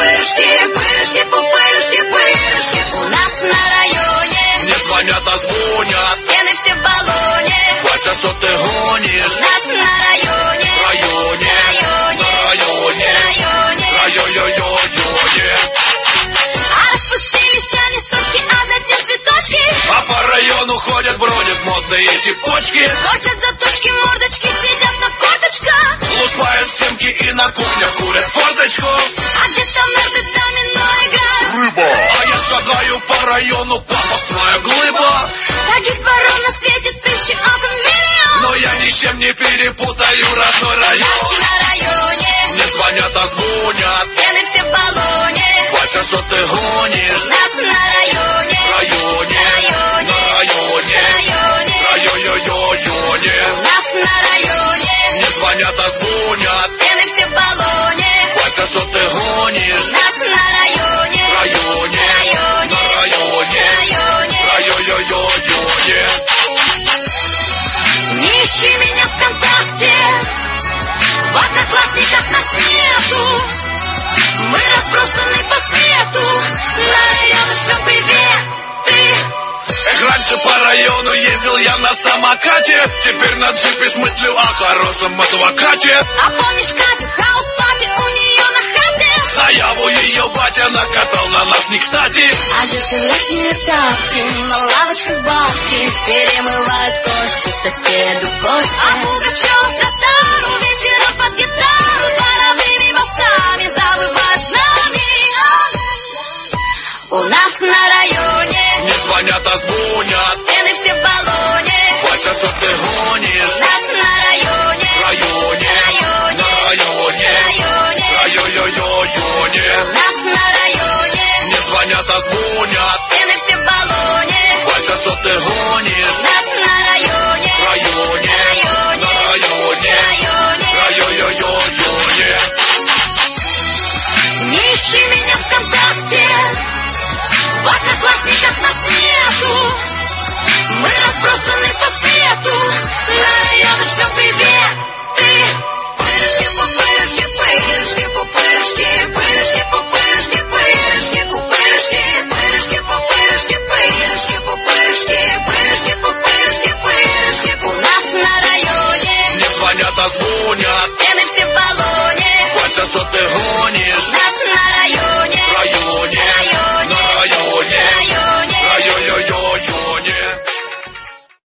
пупырышки, пырышки, пупырышки, пырышки. У нас на районе не звонят, а звонят. стены все в баллоне. Вася, что ты гонишь? У нас на районе, Районе, районе, районе, районе. районе. А распустились листочки, а затем цветочки. А по району ходят, бродят модные типочки. Торчат заточки, мордочки, сидят на корточках. Лупают семки и на кухнях курят форточку. А где-то нарды домино играют. Рыба! А я шагаю по району, пафосная глыба. Таких ворон на свете тысячи, а то миллион. Но я ничем не перепутаю родной У район. нас на районе Не звонят, а звонят. стены все в баллоне. Вася, что ты гонишь? У нас на районе, Районе, районе, районе, районе. районе. У нас на районе Не звонят, а звонят. стены все в баллоне. Вася, что ты гонишь? У нас на районе, Районе, районе, районе, районе. районе. Не ищи меня ВКонтакте, в одноклассниках нас нету. Мы разбросаны по свету, на районы шлем приветы. Эх, раньше по району ездил я на самокате. Теперь на джипе с мыслью о хорошем адвокате. А помнишь Катю, хаус-пати у нее на хате? Заяву ее батя накатал на нас не кстати. А десятилетние тапки на лавочках бабки перемывают кости соседу гости. А Пугачева с татару вечером под гитару дворовыми басами завывают с нами. У нас на районе Не звонят, а звонят. стены все в баллоне. Вася, что ты гонишь? У нас на районе, Районе, районе, районе, районе. районе. У нас на районе Не звонят, а звонят. стены все в баллоне. Вася, что ты гонишь? У нас на районе, Районе, районе, районе, районе. районе. Не ищи меня ВКонтакте, в одноклассниках нас нету. Мы разбросаны по свету, на районы шлем приветы. Пырышки, пупырышки, пырышки, пупырышки, пырышки, пупырышки, пырышки, пупырышки, пырышки, пупырышки, пырышки, пупырышки, пырышки, пупырышки, пырышки. У нас на районе Не звонят, а звонят. стены все в баллоне. Вася, что ты